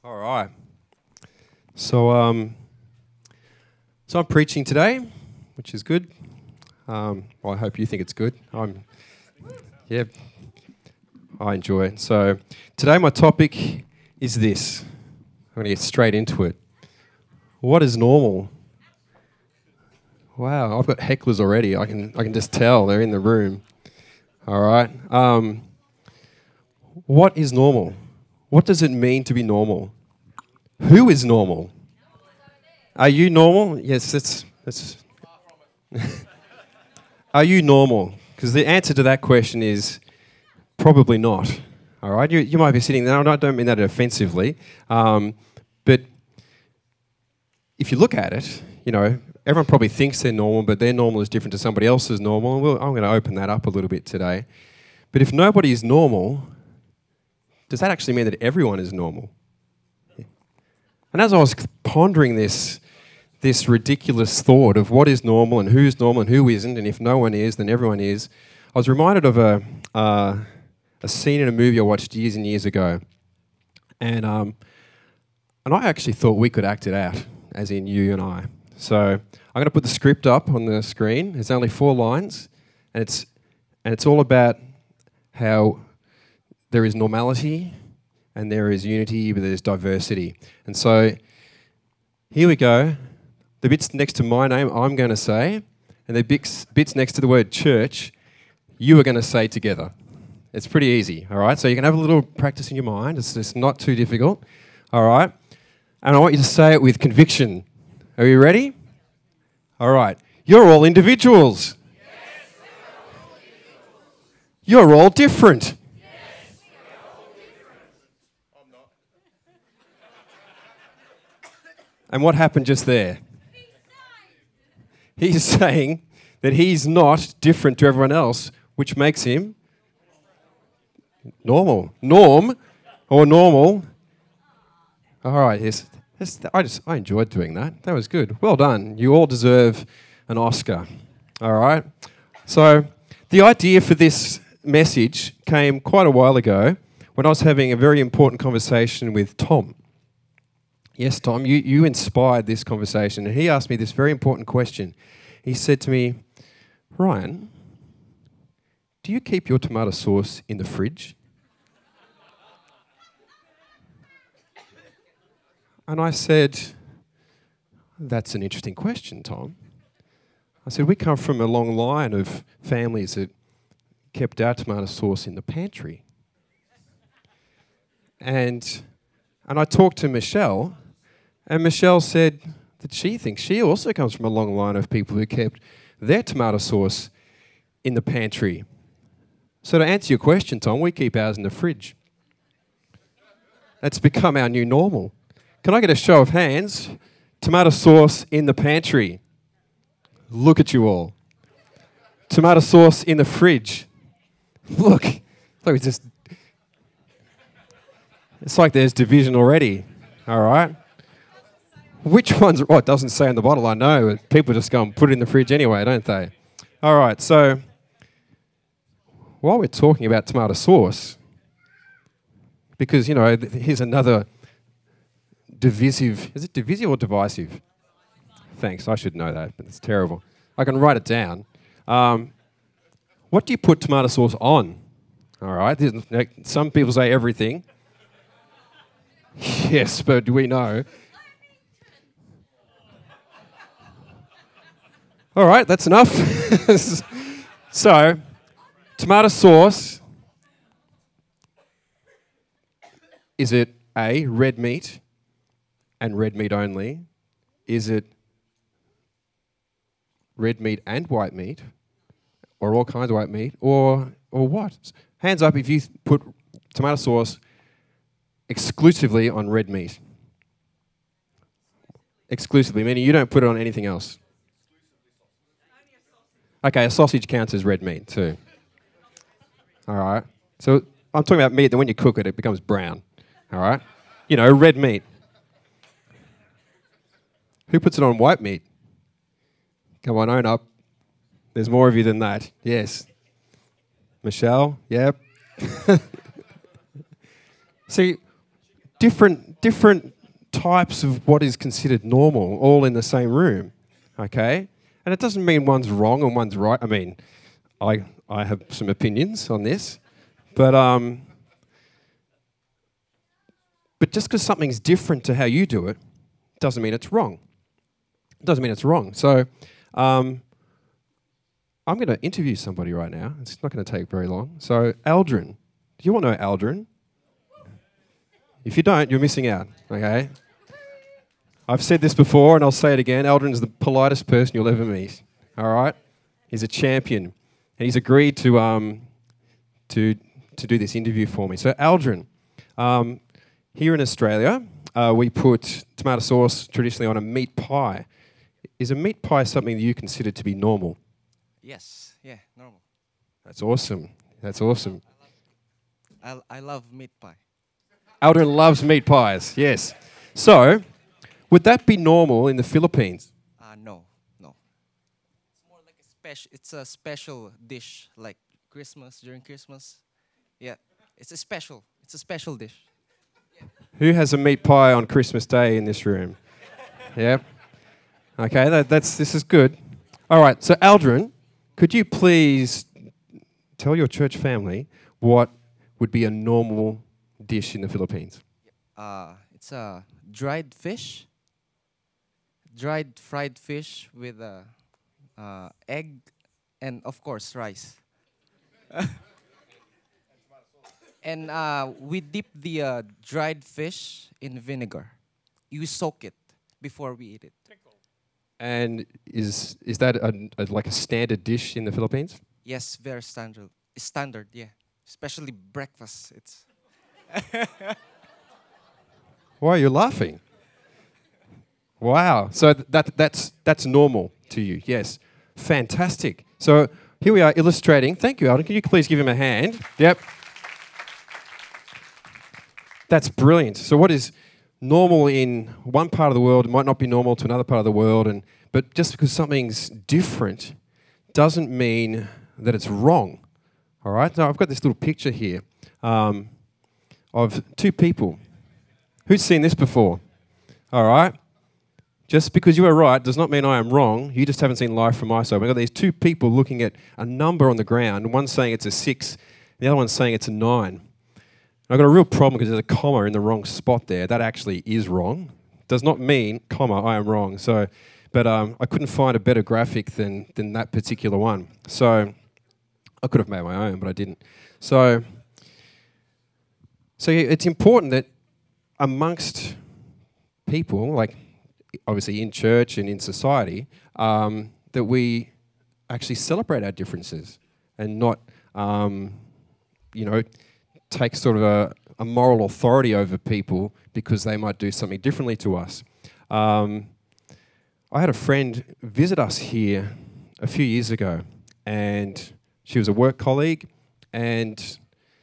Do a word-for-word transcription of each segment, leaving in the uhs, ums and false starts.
All right. So, um, so I'm preaching today, which is good. Um, well, I hope you think it's good. I'm, yeah, I enjoy it. So, today my topic is this. I'm going to get straight into it. What is normal? Wow, I've got hecklers already. I can, I can just tell they're in the room. All right. Um, what is normal? What does it mean to be normal? Who is normal? Are you normal? Yes, that's... that's Are you normal? Because the answer to that question is probably not. All right? You, you might be sitting there, and I don't mean that offensively, um, but if you look at it, you know, everyone probably thinks they're normal, but their normal is different to somebody else's normal, and we'll, I'm going to open that up a little bit today. But if nobody is normal, does that actually mean that everyone is normal? And as I was pondering this, this ridiculous thought of what is normal and who's normal and who isn't, and if no one is, then everyone is, I was reminded of a uh, a scene in a movie I watched years and years ago. And um, and I actually thought we could act it out, as in you and I. So I'm going to put the script up on the screen. It's only four lines, and it's and it's all about how there is normality and there is unity, but there's diversity. And so here we go. The bits next to my name, I'm going to say, and the bits, bits next to the word church, you are going to say together. It's pretty easy, all right? So you can have a little practice in your mind. It's just not too difficult, all right? And I want you to say it with conviction. Are you ready? All right. You're all individuals. Yes, we are all individuals. You're all different. Yes, we are all different. I'm not. And what happened just there? He's saying that he's not different to everyone else, which makes him normal. Norm or normal. All right, yes. Yes, I just I enjoyed doing that. That was good. Well done. You all deserve an Oscar. All right. So the idea for this message came quite a while ago when I was having a very important conversation with Tom. Yes, Tom, you, you inspired this conversation, and he asked me this very important question. He said to me, Ryan, do you keep your tomato sauce in the fridge? And I said, that's an interesting question, Tom. I said, we come from a long line of families that kept our tomato sauce in the pantry. And, and I talked to Michelle, and Michelle said that she thinks she also comes from a long line of people who kept their tomato sauce in the pantry. So to answer your question, Tom, we keep ours in the fridge. That's become our new normal. Can I get a show of hands? Tomato sauce in the pantry. Look at you all. Tomato sauce in the fridge. Look. Look, it's just... It's like there's division already. All right? Which one's... Oh, it doesn't say on the bottle, I know. People just go and put it in the fridge anyway, don't they? All right, so... While we're talking about tomato sauce, because, you know, th- here's another divisive... Is it divisive or divisive? Thanks, I should know that, but it's terrible. I can write it down. Um, what do you put tomato sauce on? All right, there's, some people say everything. Yes, but do we know? All right, that's enough. So, tomato sauce, is it A, red meat and red meat only? Is it red meat and white meat? Or all kinds of white meat? Or or what? Hands up if you th- put tomato sauce exclusively on red meat. Exclusively, meaning you don't put it on anything else. Okay, a sausage counts as red meat too. All right. So I'm talking about meat that when you cook it, it becomes brown. All right. You know, red meat. Who puts it on white meat? Come on, own up. There's more of you than that. Yes. Michelle? Yep. See, different different types of what is considered normal, all in the same room. Okay, and it doesn't mean one's wrong and one's right. I mean, I I have some opinions on this, but um, but just because something's different to how you do it, doesn't mean it's wrong. Doesn't mean it's wrong. So. Um, I'm going to interview somebody right now. It's not going to take very long. So, Aldrin. Do you want to know Aldrin? If you don't, you're missing out, okay? I've said this before, and I'll say it again. Aldrin's the politest person you'll ever meet, all right? He's a champion, and he's agreed to um, to to do this interview for me. So, Aldrin, um, here in Australia, uh, we put tomato sauce traditionally on a meat pie. Is a meat pie something that you consider to be normal? Yes, yeah, normal. That's awesome. That's awesome. I, I love meat pie. Aldrin loves meat pies, yes. So, would that be normal in the Philippines? Uh, no, no. It's more like a special. It's a special dish, like Christmas, during Christmas. Yeah, it's a special. It's a special dish. Who has a meat pie on Christmas Day in this room? Yeah. Okay, that, that's this is good. All right, so Aldrin, could you please tell your church family what would be a normal dish in the Philippines? Uh, it's a dried fish, dried fried fish with a uh, egg, and of course rice. And uh, we dip the uh, dried fish in vinegar. You soak it before we eat it. And is is that a, a, like a standard dish in the Philippines? Yes, very standard. Standard, yeah. Especially breakfast. It's Why are you laughing? Wow. So th- that that's that's normal to you. Yes. Fantastic. So here we are illustrating. Thank you, Aldrin. Can you please give him a hand? Yep. That's brilliant. So what is normal in one part of the world might not be normal to another part of the world, and but just because something's different doesn't mean that it's wrong. All right. Now I've got this little picture here um, of two people. Who's seen this before? All right. Just because you are right does not mean I am wrong. You just haven't seen life from my side. We've got these two people looking at a number on the ground. One's saying it's a six, the other one's saying it's a nine. I've got a real problem because there's a comma in the wrong spot there. That actually is wrong. Does not mean, comma, I am wrong. So, but um, I couldn't find a better graphic than than that particular one. So I could have made my own, but I didn't. So, so yeah, it's important that amongst people, like obviously in church and in society, um, that we actually celebrate our differences and not, um, you know, take sort of a, a moral authority over people because they might do something differently to us. Um, I had a friend visit us here a few years ago, and she was a work colleague, and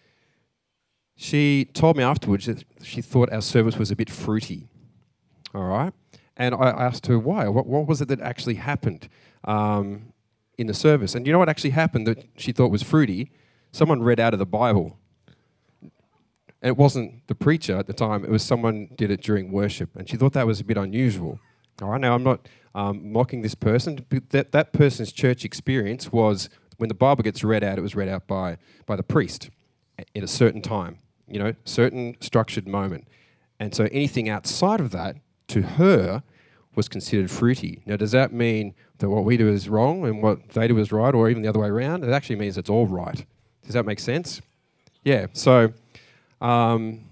she told me afterwards that she thought our service was a bit fruity. All right? And I asked her why. What, what was it that actually happened um, in the service? And you know what actually happened that she thought was fruity? Someone read out of the Bible. And it wasn't the preacher at the time, it was someone did it during worship. And she thought that was a bit unusual. All right, now I'm not um, mocking this person. But that, that person's church experience was when the Bible gets read out, it was read out by, by the priest at a certain time, you know, certain structured moment. And so anything outside of that, to her, was considered fruity. Now, does that mean that what we do is wrong and what they do is right, or even the other way around? It actually means it's all right. Does that make sense? Yeah, so... Um,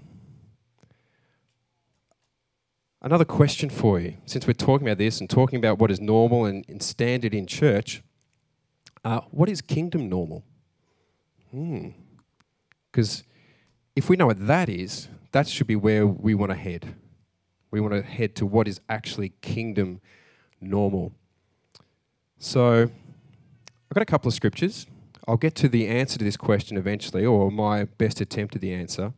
another question for you, since we're talking about this and talking about what is normal and, and standard in church, uh, what is kingdom normal? Because hmm. if we know what that is, that should be where we want to head. We want to head to what is actually kingdom normal. So I've got a couple of scriptures. I'll get to the answer to this question eventually, or my best attempt at the answer.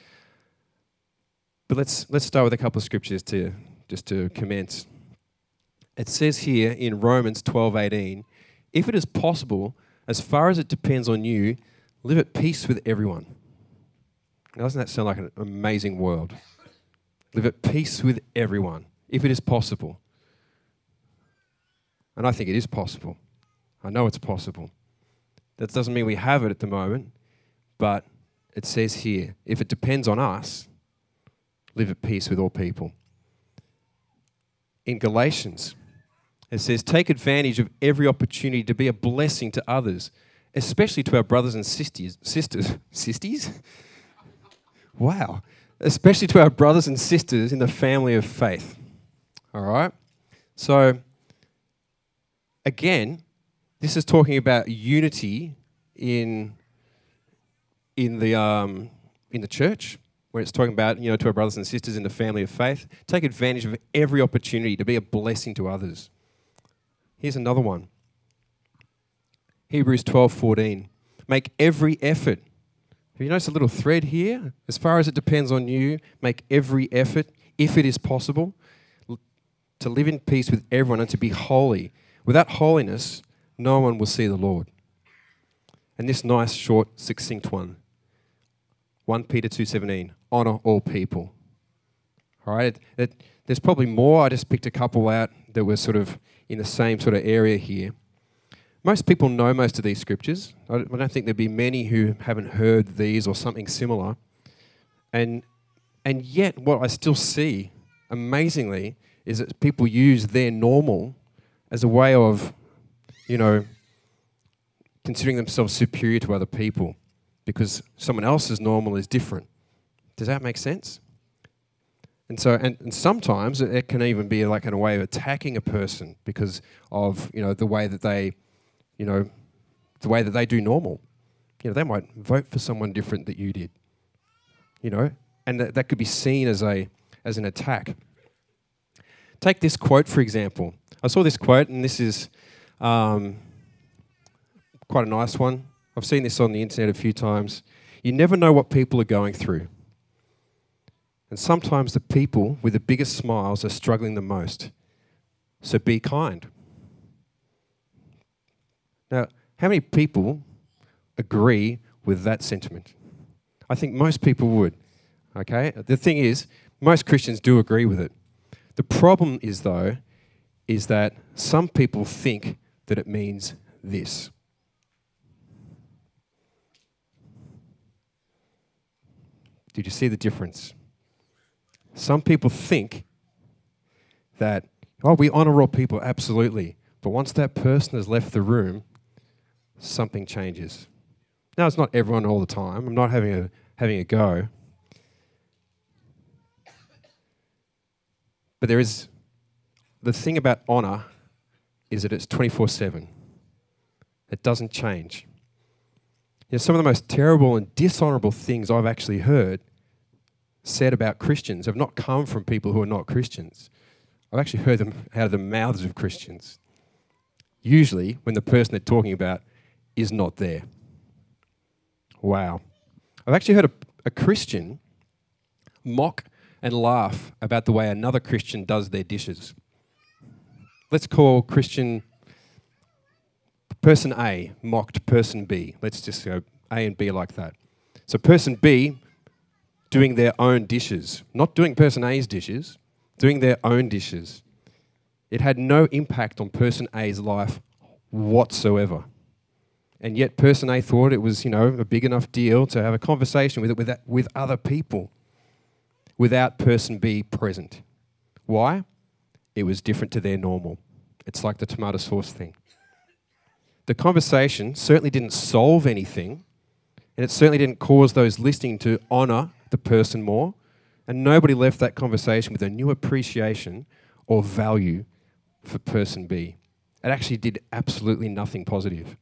But let's let's start with a couple of scriptures to just to commence. It says here in Romans twelve eighteen, if it is possible, as far as it depends on you, live at peace with everyone. Now, doesn't that sound like an amazing world? Live at peace with everyone, if it is possible. And I think it is possible. I know it's possible. That doesn't mean we have it at the moment, but it says here, if it depends on us, live at peace with all people. In Galatians, it says, take advantage of every opportunity to be a blessing to others, especially to our brothers and sisters. Sisters? Sisters? Wow. Especially to our brothers and sisters in the family of faith. All right? So, again, this is talking about unity in, in, the, um, in the church, where it's talking about, you know, to our brothers and sisters in the family of faith. Take advantage of every opportunity to be a blessing to others. Here's another one. Hebrews twelve fourteen. Make every effort. Have you noticed a little thread here? As far as it depends on you, make every effort, if it is possible, to live in peace with everyone and to be holy. Without holiness, no one will see the Lord. And this nice, short, succinct one. First Peter two seventeen. Honour all people. All right? It, it, there's probably more. I just picked a couple out that were sort of in the same sort of area here. Most people know most of these scriptures. I don't think there'd be many who haven't heard these or something similar. And and yet what I still see, amazingly, is that people use their normal as a way of, you know, considering themselves superior to other people because someone else's normal is different. Does that make sense? And so, and, and sometimes it can even be like in a way of attacking a person because of, you know, the way that they, you know, the way that they do normal. You know, they might vote for someone different that you did, you know, and that, that could be seen as a as an attack. Take this quote, for example. I saw this quote, and this is um, quite a nice one. I've seen this on the internet a few times. You never know what people are going through. And sometimes the people with the biggest smiles are struggling the most. So be kind. Now, how many people agree with that sentiment? I think most people would. Okay? The thing is, most Christians do agree with it. The problem is, though, is that some people think that it means this. Did you see the difference? Some people think that, oh, we honour all people, absolutely. But once that person has left the room, something changes. Now, it's not everyone all the time. I'm not having a having a go. But there is, the thing about honour is that it's twenty-four seven. It doesn't change. You know, some of the most terrible and dishonourable things I've actually heard said about Christians have not come from people who are not Christians. I've actually heard them out of the mouths of Christians. Usually when the person they're talking about is not there. Wow. I've actually heard a, a Christian mock and laugh about the way another Christian does their dishes. Let's call Christian person A mocked person B. Let's just go A and B like that. So person B doing their own dishes, not doing person A's dishes, doing their own dishes. It had no impact on person A's life whatsoever. And yet person A thought it was, you know, a big enough deal to have a conversation with it with, with other people without person B present. Why? It was different to their normal. It's like the tomato sauce thing. The conversation certainly didn't solve anything, and it certainly didn't cause those listening to honour the person more, and nobody left that conversation with a new appreciation or value for person B. It actually did absolutely nothing positive.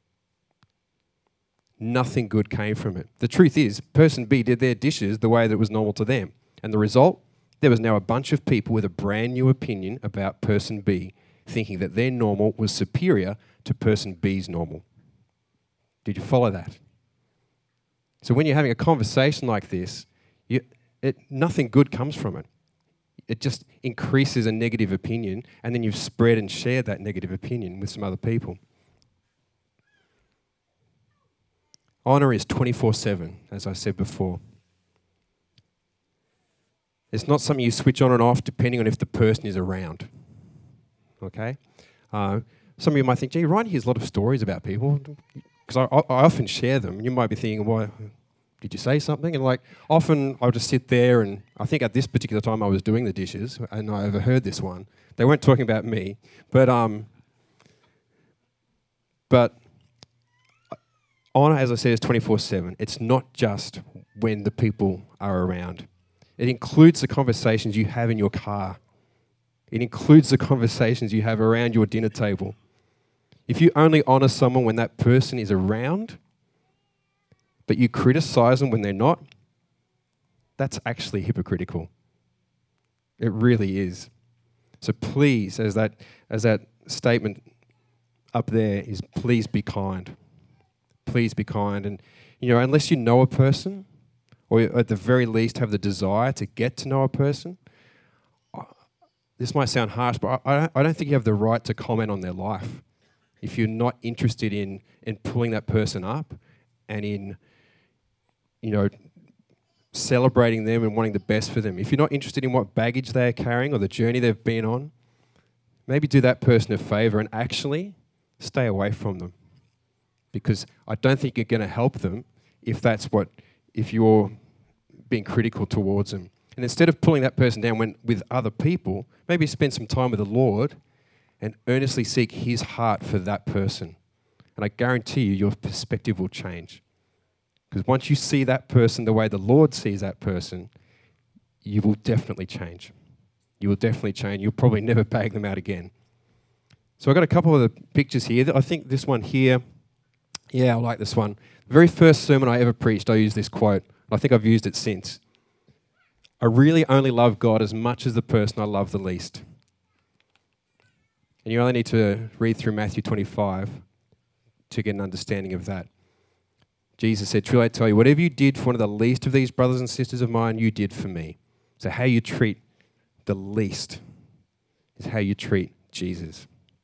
Nothing good came from it. The truth is, person B did their dishes the way that was normal to them, and the result, there was now a bunch of people with a brand new opinion about person B, thinking that their normal was superior to person B's normal. Did you follow that? So when you're having a conversation like this, you, it, nothing good comes from it. It just increases a negative opinion, and then you've spread and shared that negative opinion with some other people. Honour is twenty-four seven, as I said before. It's not something you switch on and off depending on if the person is around. Okay? Uh, some of you might think, gee, Ryan hears a lot of stories about people, because I, I, I often share them. You might be thinking, why, did you say something? And like, often I'll just sit there, and I think at this particular time I was doing the dishes, and I overheard this one. They weren't talking about me, but um, but honour, as I said, is twenty-four seven. It's not just when the people are around. It includes the conversations you have in your car. It includes the conversations you have around your dinner table. If you only honour someone when that person is around, but you criticise them when they're not, that's actually hypocritical. It really is. So please, as that as that statement up there is, please be kind. Please be kind. And, you know, unless you know a person, or at the very least have the desire to get to know a person, this might sound harsh, but I, I don't think you have the right to comment on their life if you're not interested in, in pulling that person up and in, you know, celebrating them and wanting the best for them. If you're not interested in what baggage they're carrying or the journey they've been on, maybe do that person a favour and actually stay away from them. Because I don't think you're going to help them if that's what, if you're being critical towards them. And instead of pulling that person down when, with other people, maybe spend some time with the Lord and earnestly seek His heart for that person. And I guarantee you, your perspective will change. Because once you see that person the way the Lord sees that person, you will definitely change. You will definitely change. You'll probably never bag them out again. So I've got a couple of the pictures here. I think this one here, yeah, I like this one. The very first sermon I ever preached, I used this quote. I think I've used it since. I really only love God as much as the person I love the least. And you only need to read through Matthew twenty-five to get an understanding of that. Jesus said, truly I tell you, whatever you did for one of the least of these brothers and sisters of mine, you did for me. So how you treat the least is how you treat Jesus.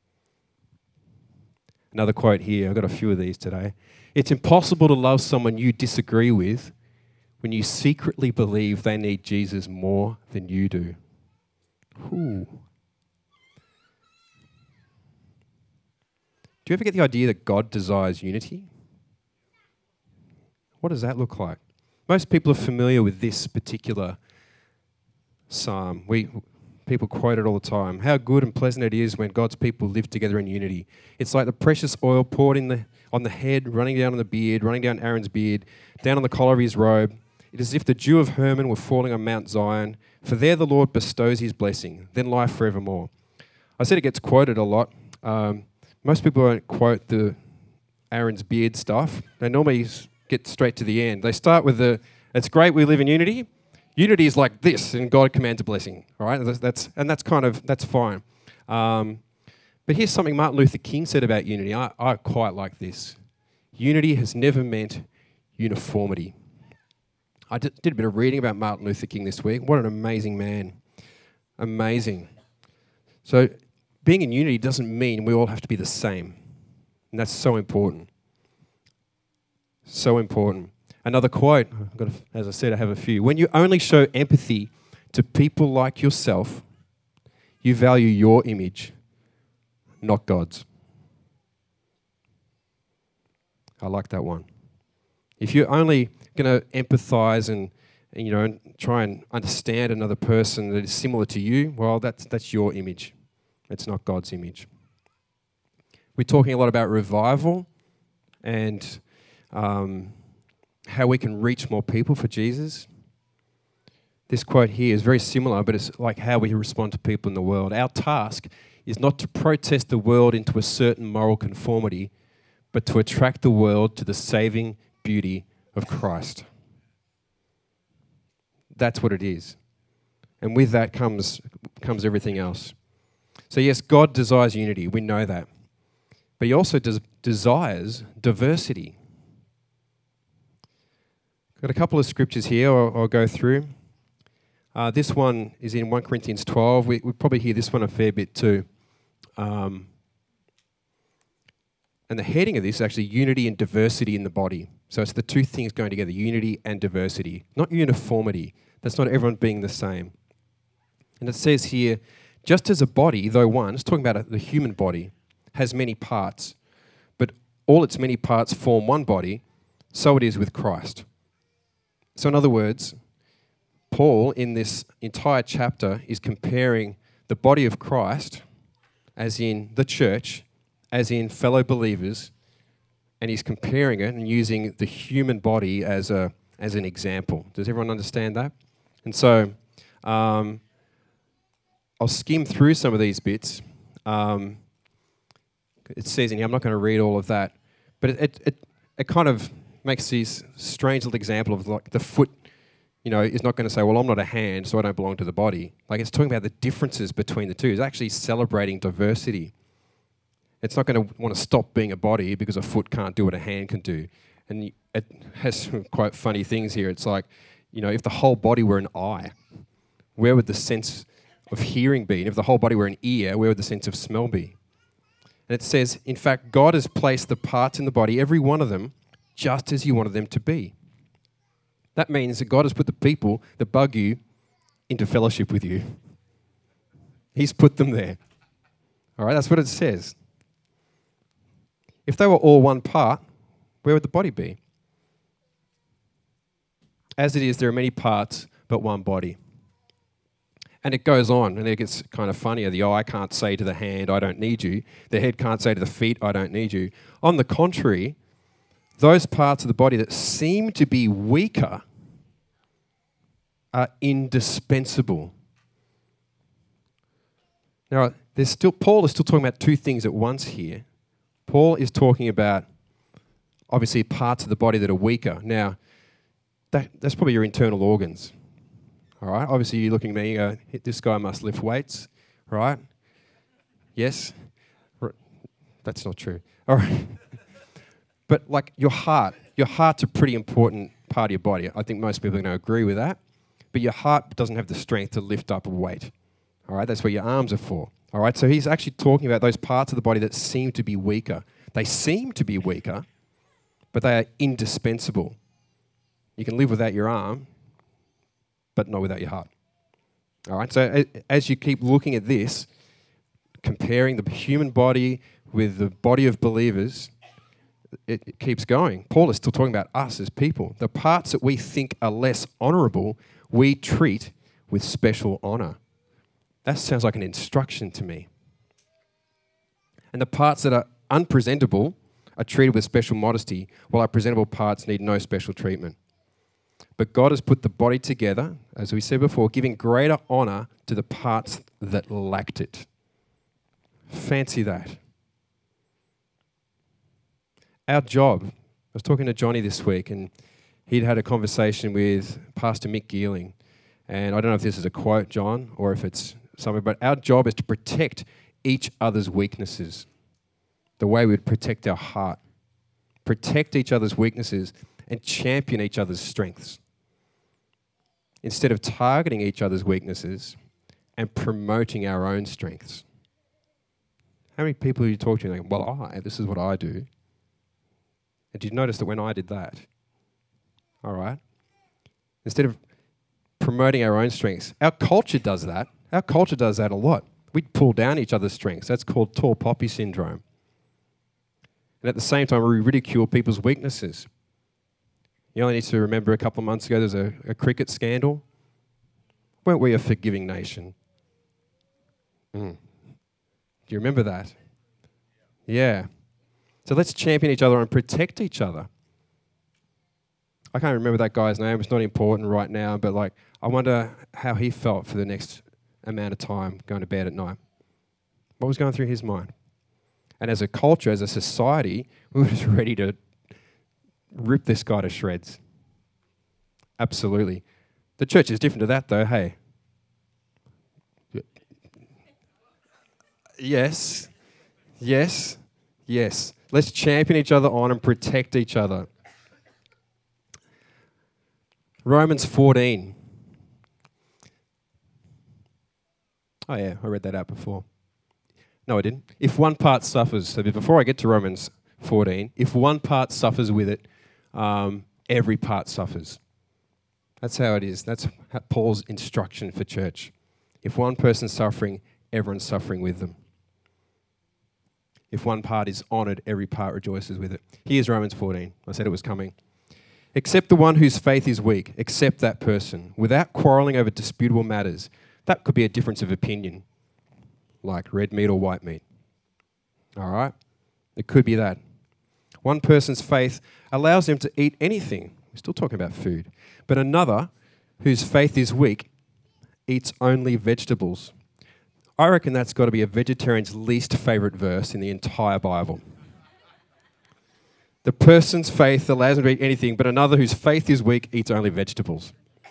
Another quote here, I've got a few of these today. It's impossible to love someone you disagree with when you secretly believe they need Jesus more than you do. Ooh. Do you ever get the idea that God desires unity? What does that look like? Most people are familiar with this particular psalm. We people quote it all the time. How good and pleasant it is when God's people live together in unity. It's like the precious oil poured in the on the head, running down on the beard, running down Aaron's beard, down on the collar of his robe. It is as if the dew of Hermon were falling on Mount Zion, for there the Lord bestows his blessing, then life forevermore. I said it gets quoted a lot. Um, most people don't quote the Aaron's beard stuff. They normally get straight to the end. They start with the, it's great we live in unity. Unity is like this, and God commands a blessing. All right, that's, that's and that's kind of that's fine. Um, but here's something Martin Luther King said about unity. I, I quite like this. Unity has never meant uniformity. I did, did a bit of reading about Martin Luther King this week. What an amazing man. Amazing. So being in unity doesn't mean we all have to be the same. And that's so important. So important. Another quote, I've got a, as I said, I have a few. When you only show empathy to people like yourself, you value your image, not God's. I like that one. If you're only going to empathize and, and you know try and understand another person that is similar to you, well, that's that's your image. It's not God's image. We're talking a lot about revival and um, how we can reach more people for Jesus. This quote here is very similar, but it's like how we respond to people in the world. Our task is not to protest the world into a certain moral conformity, but to attract the world to the saving beauty of Christ. That's what it is. And with that comes, comes everything else. So yes, God desires unity. We know that. But he also des- desires diversity. Got a couple of scriptures here I'll, I'll go through. Uh, this one is in First Corinthians twelve. We, we probably hear this one a fair bit too. Um, and the heading of this is actually unity and diversity in the body. So it's the two things going together, unity and diversity. Not uniformity. That's not everyone being the same. And it says here, just as a body, though one, it's talking about a, the human body, has many parts, but all its many parts form one body, so it is with Christ. So in other words, Paul, in this entire chapter, is comparing the body of Christ, as in the church, as in fellow believers, and he's comparing it and using the human body as a as an example. Does everyone understand that? And so um, I'll skim through some of these bits. Um, it says in here, I'm not going to read all of that, but it, it, it, it kind of makes these strange little example of like the foot, you know, is not going to say, well, I'm not a hand, so I don't belong to the body. Like it's talking about the differences between the two. It's actually celebrating diversity. It's not going to want to stop being a body because a foot can't do what a hand can do. And it has some quite funny things here. It's like, you know, if the whole body were an eye, where would the sense of hearing be? And if the whole body were an ear, where would the sense of smell be? And it says, in fact, God has placed the parts in the body, every one of them, just as He wanted them to be. That means that God has put the people that bug you into fellowship with you. He's put them there. All right, that's what it says. If they were all one part, where would the body be? As it is, there are many parts, but one body. And it goes on, and it gets kind of funnier. The eye can't say to the hand, I don't need you. The head can't say to the feet, I don't need you. On the contrary, those parts of the body that seem to be weaker are indispensable. Now, there's still Paul is still talking about two things at once here. Paul is talking about, obviously, parts of the body that are weaker. Now, that, that's probably your internal organs. All right? Obviously, you're looking at me, uh, this guy must lift weights, right? Yes? R- That's not true. All right. But, like, your heart, your heart's a pretty important part of your body. I think most people are going to agree with that. But your heart doesn't have the strength to lift up a weight. All right? That's what your arms are for. All right, so he's actually talking about those parts of the body that seem to be weaker. They seem to be weaker, but they are indispensable. You can live without your arm, but not without your heart. All right, so as you keep looking at this, comparing the human body with the body of believers, it, it keeps going. Paul is still talking about us as people. The parts that we think are less honourable, we treat with special honour. That sounds like an instruction to me. And the parts that are unpresentable are treated with special modesty, while our presentable parts need no special treatment. But God has put the body together, as we said before, giving greater honour to the parts that lacked it. Fancy that. Our job, I was talking to Johnny this week, and he'd had a conversation with Pastor Mick Geeling. And I don't know if this is a quote, John, or if it's somewhere, but our job is to protect each other's weaknesses the way we would protect our heart. Protect each other's weaknesses and champion each other's strengths. Instead of targeting each other's weaknesses and promoting our own strengths. How many people do you talk to and think, well, I, this is what I do. And did you notice that when I did that? All right. Instead of promoting our own strengths, our culture does that. Our culture does that a lot. We pull down each other's strengths. That's called tall poppy syndrome. And at the same time, we ridicule people's weaknesses. You only need to remember a couple of months ago, there was a, a cricket scandal. Weren't we a forgiving nation? Mm. Do you remember that? Yeah. So let's champion each other and protect each other. I can't remember that guy's name. It's not important right now, but like, I wonder how he felt for the next amount of time going to bed at night. What was going through his mind? And as a culture, as a society, we were just ready to rip this guy to shreds. Absolutely. The church is different to that, though, hey. Yes, yes, yes. Let's champion each other on and protect each other. Romans fourteen. Oh yeah, I read that out before. No, I didn't. If one part suffers, so before I get to Romans fourteen, if one part suffers with it, um, every part suffers. That's how it is. That's ha- Paul's instruction for church. If one person's suffering, everyone's suffering with them. If one part is honoured, every part rejoices with it. Here's Romans fourteen. I said it was coming. Accept the one whose faith is weak. Accept that person without quarrelling over disputable matters. That could be a difference of opinion, like red meat or white meat. All right? It could be that. One person's faith allows them to eat anything. We're still talking about food. But another, whose faith is weak, eats only vegetables. I reckon that's got to be a vegetarian's least favourite verse in the entire Bible. The person's faith allows them to eat anything, but another whose faith is weak eats only vegetables.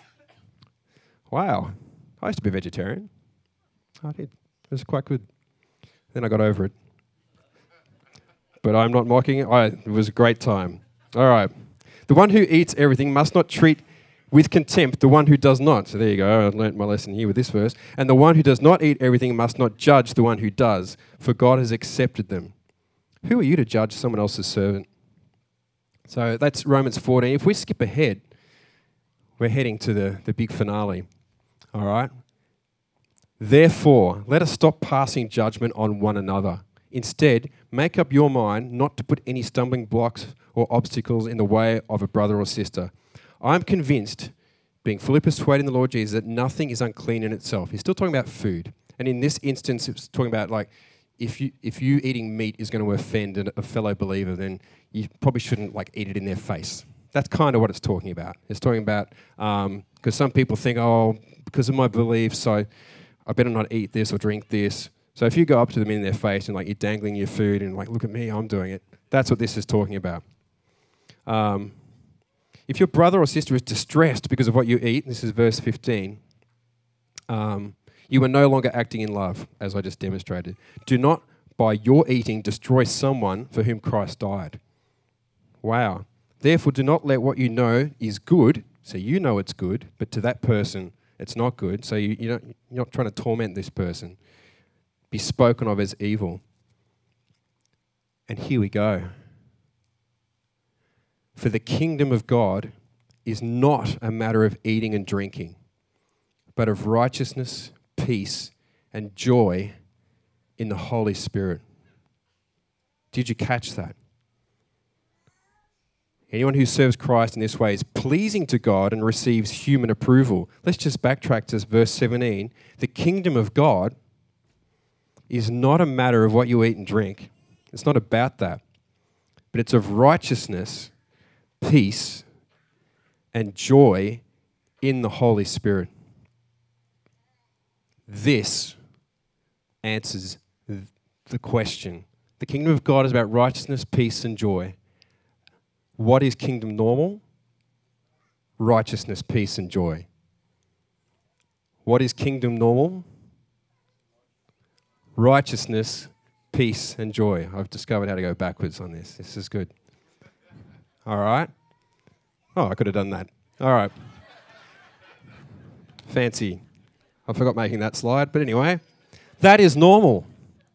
Wow. I used to be a vegetarian. I did. It was quite good. Then I got over it. But I'm not mocking it. I, it was a great time. All right. The one who eats everything must not treat with contempt the one who does not. So there you go. I learnt my lesson here with this verse. And the one who does not eat everything must not judge the one who does, for God has accepted them. Who are you to judge someone else's servant? So that's Romans fourteen. If we skip ahead, we're heading to the, the big finale. All right? Therefore, let us stop passing judgment on one another. Instead, make up your mind not to put any stumbling blocks or obstacles in the way of a brother or sister. I'm convinced, being fully persuaded in the Lord Jesus, that nothing is unclean in itself. He's still talking about food. And in this instance, it's talking about, like, if you if you eating meat is going to offend a fellow believer, then you probably shouldn't, like, eat it in their face. That's kind of what it's talking about. It's talking about, because um, some people think, oh, because of my beliefs, I, I better not eat this or drink this. So if you go up to them in their face and, like, you're dangling your food and, like, look at me, I'm doing it. That's what this is talking about. Um, if your brother or sister is distressed because of what you eat, this is verse fifteen, um, you are no longer acting in love, as I just demonstrated. Do not, by your eating, destroy someone for whom Christ died. Wow. Therefore, do not let what you know is good, so you know it's good, but to that person, it's not good. So you, you don't, you're not trying to torment this person. Be spoken of as evil. And here we go. For the kingdom of God is not a matter of eating and drinking, but of righteousness, peace, and joy in the Holy Spirit. Did you catch that? Anyone who serves Christ in this way is pleasing to God and receives human approval. Let's just backtrack to verse seventeen. The kingdom of God is not a matter of what you eat and drink. It's not about that. But it's of righteousness, peace, and joy in the Holy Spirit. This answers the question. The kingdom of God is about righteousness, peace, and joy. What is kingdom normal? Righteousness, peace, and joy. What is kingdom normal? Righteousness, peace, and joy. I've discovered how to go backwards on this. This is good. All right. Oh, I could have done that. All right. Fancy. I forgot making that slide, but anyway, that is normal.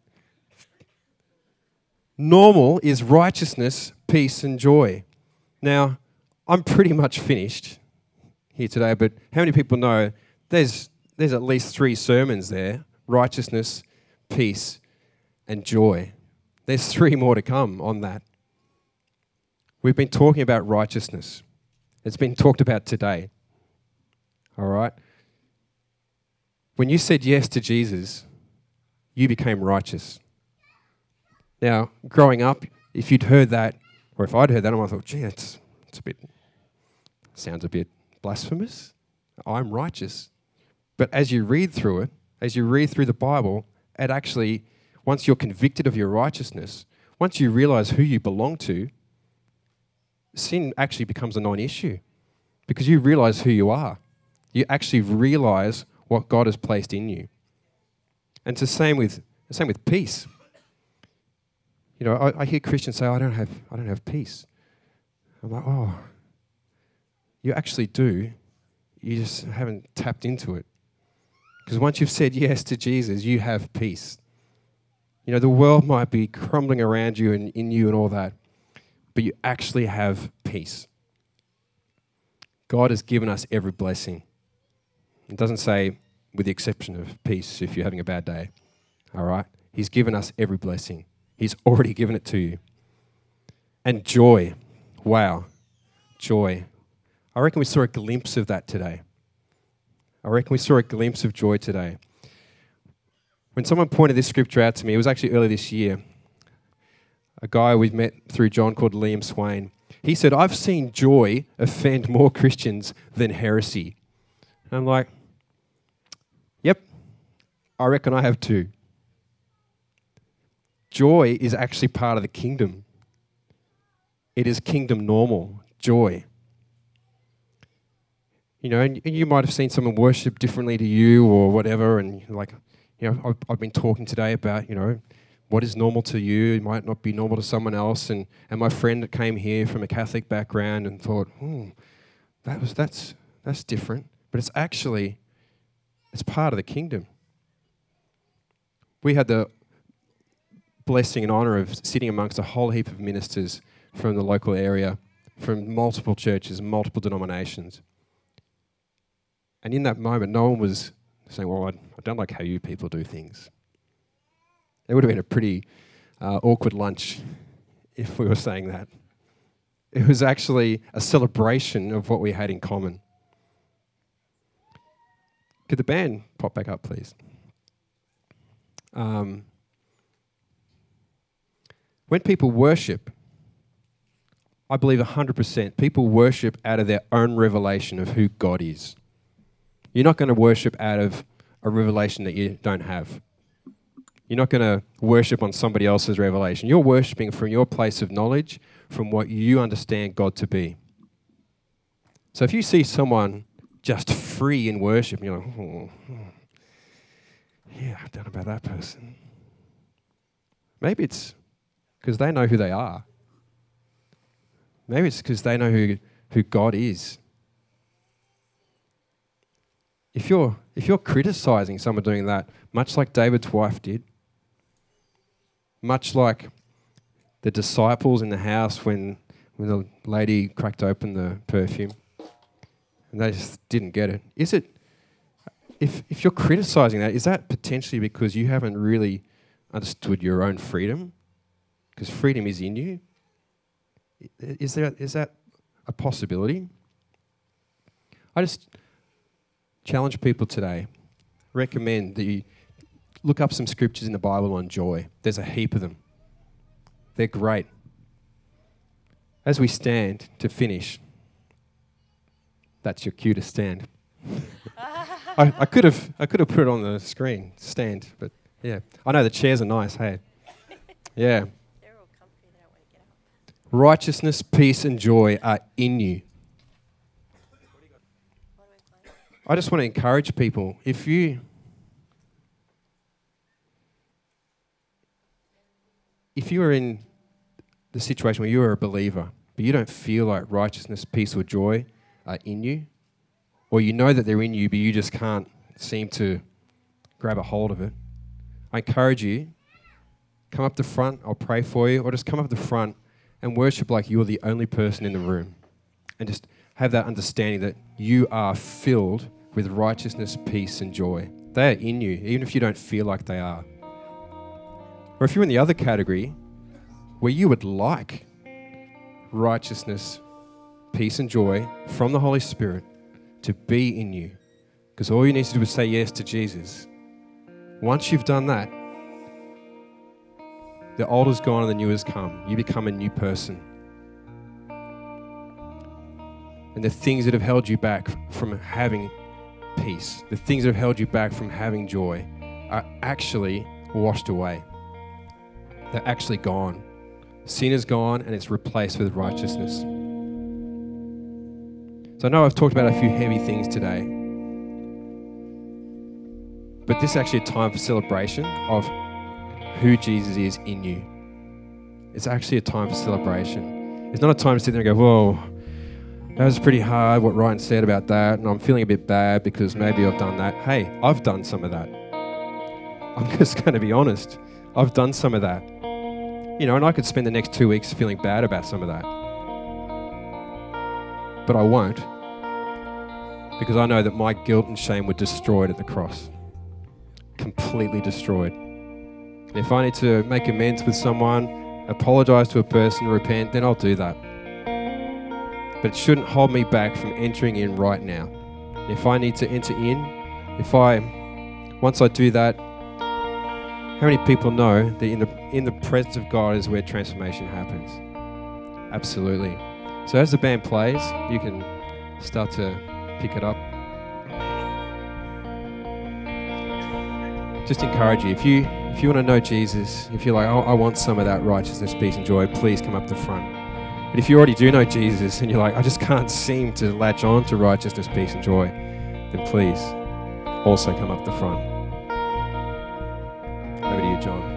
Normal is righteousness, peace, and joy. Now, I'm pretty much finished here today, but how many people know there's there's at least three sermons there? Righteousness, peace, and joy. There's three more to come on that. We've been talking about righteousness. It's been talked about today. All right? When you said yes to Jesus, you became righteous. Now, growing up, if you'd heard that, or if I'd heard that, I might have thought, gee, it's, it's a bit, sounds a bit blasphemous. I'm righteous. But as you read through it, as you read through the Bible, it actually, once you're convicted of your righteousness, once you realize who you belong to, sin actually becomes a non-issue because you realize who you are. You actually realize what God has placed in you. And it's the same with, the same with peace. You know, I, I hear Christians say, oh, I don't have, I don't have peace. I'm like, oh, you actually do. You just haven't tapped into it. Because once you've said yes to Jesus, you have peace. You know, the world might be crumbling around you and in you and all that, but you actually have peace. God has given us every blessing. It doesn't say, with the exception of peace if you're having a bad day. All right? He's given us every blessing. He's already given it to you. And joy. Wow. Joy. I reckon we saw a glimpse of that today. I reckon we saw a glimpse of joy today. When someone pointed this scripture out to me, it was actually early this year, a guy we've met through John called Liam Swain. He said, I've seen joy offend more Christians than heresy. And I'm like, yep, I reckon I have too. Joy is actually part of the kingdom. It is kingdom normal, joy. You know, and you might have seen someone worship differently to you or whatever, and like, you know, I've, I've been talking today about, you know, what is normal to you it might not be normal to someone else. And, and my friend that came here from a Catholic background and thought, hmm, that was that's that's different. But it's actually, it's part of the kingdom. We had the blessing and honour of sitting amongst a whole heap of ministers from the local area, from multiple churches, multiple denominations. And in that moment, no one was saying, well, I, I don't like how you people do things. It would have been a pretty uh, awkward lunch if we were saying that. It was actually a celebration of what we had in common. Could the band pop back up, please? Um, when people worship, I believe one hundred percent people worship out of their own revelation of who God is. You're not going to worship out of a revelation that you don't have. You're not going to worship on somebody else's revelation. You're worshiping from your place of knowledge, from what you understand God to be. So if you see someone just free in worship, and you're like, oh, oh, yeah, I don't know about that person. Maybe it's because they know who they are. Maybe it's because they know who, who God is. If you're if you're criticizing someone doing that, much like David's wife did, much like the disciples in the house when when the lady cracked open the perfume, and they just didn't get it. Is it if if you're criticizing that, is that potentially because you haven't really understood your own freedom? Because freedom is in you. Is there is that a possibility? I just challenge people today, recommend that you look up some scriptures in the Bible on joy. There's a heap of them. They're great. As we stand to finish, that's your cue to stand. I, I could have I could have put it on the screen, stand, but yeah. I know the chairs are nice, hey. Yeah. They're all comfy, they don't want to get up. Righteousness, peace, and joy are in you. I just want to encourage people, if you if you are in the situation where you are a believer, but you don't feel like righteousness, peace, or joy are in you, or you know that they're in you, but you just can't seem to grab a hold of it, I encourage you, come up the front, I'll pray for you, or just come up the front and worship like you're the only person in the room, and just have that understanding that you are filled with righteousness, peace, and joy. They are in you, even if you don't feel like they are. Or if you're in the other category, where you would like righteousness, peace, and joy from the Holy Spirit to be in you, because all you need to do is say yes to Jesus. Once you've done that, the old is gone and the new has come. You become a new person. And the things that have held you back from having peace, the things that have held you back from having joy, are actually washed away. They're actually gone. Sin is gone and it's replaced with righteousness. So I know I've talked about a few heavy things today, but this is actually a time for celebration of who Jesus is in you. It's actually a time for celebration. It's not a time to sit there and go, whoa, that was pretty hard what Ryan said about that, and I'm feeling a bit bad because maybe I've done that. Hey, I've done some of that. I'm just going to be honest. I've done some of that. You know, and I could spend the next two weeks feeling bad about some of that. But I won't, because I know that my guilt and shame were destroyed at the cross. Completely destroyed. And if I need to make amends with someone, apologize to a person, repent, then I'll do that. But it shouldn't hold me back from entering in right now. And if I need to enter in, if I, once I do that, how many people know that in the in the presence of God is where transformation happens? Absolutely. So as the band plays, you can start to pick it up. Just encourage you, if you if you want to know Jesus, if you're like, oh, I want some of that righteousness, peace and joy, please come up the front. But if you already do know Jesus and you're like, I just can't seem to latch on to righteousness, peace and joy, then please also come up the front. Over to you, John.